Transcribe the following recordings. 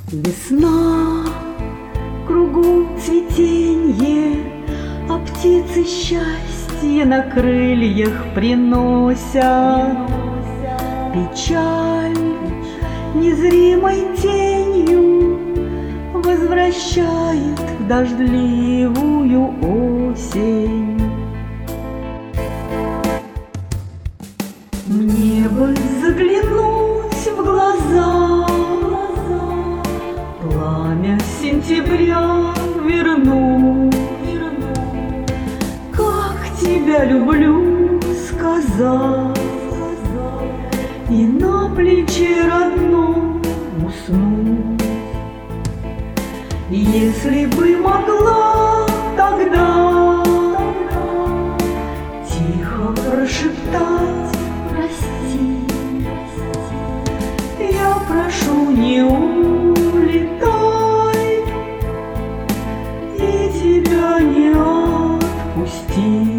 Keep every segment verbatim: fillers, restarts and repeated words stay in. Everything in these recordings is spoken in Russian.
Весна, кругом цветенье, а птицы счастье на крыльях приносят. Печаль незримой тенью возвращает в дождливую осень. Мне бы заглянуть в глаза, пламя сентября вернуть. Как тебя люблю, сказать, и на плече родном уснуть. Если бы могла тогда тихо прошептать прости, я прошу, не улетай и тебя не отпустить.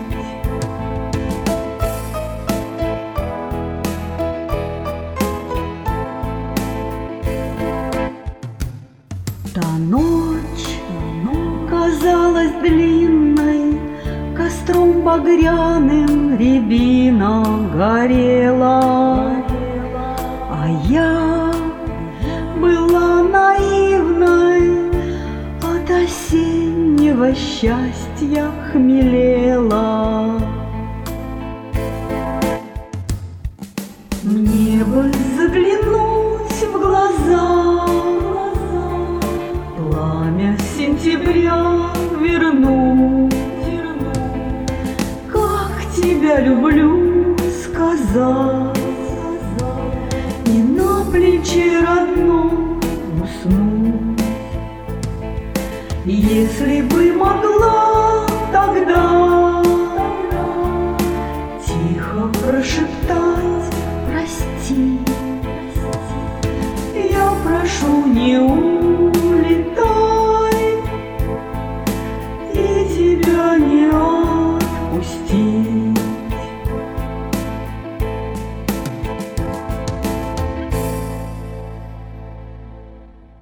Та ночь казалась длинной, костром багряным рябина горела, а я была наивной, от осеннего счастья хмелела. Мне бы заглянуть в глаза, пламя сентября вернуть. Как тебя люблю, сказать, и на плече родном уснуть. Если бы могла тогда тихо прошептать прости, я прошу, не улетай и тебя не отпустить.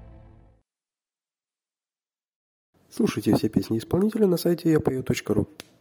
Слушайте все песни исполнителя на сайте я пою точка ру.